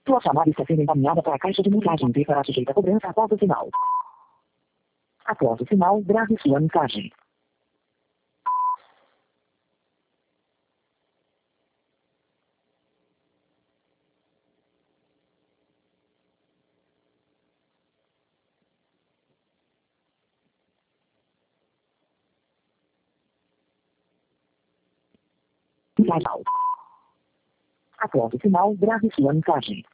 Sua chamada está sendo encaminhada para a caixa de mensagem e será sujeita a cobrança após o sinal. Após o sinal, grave sua mensagem. Mensagem. Após o sinal, grave sua mensagem.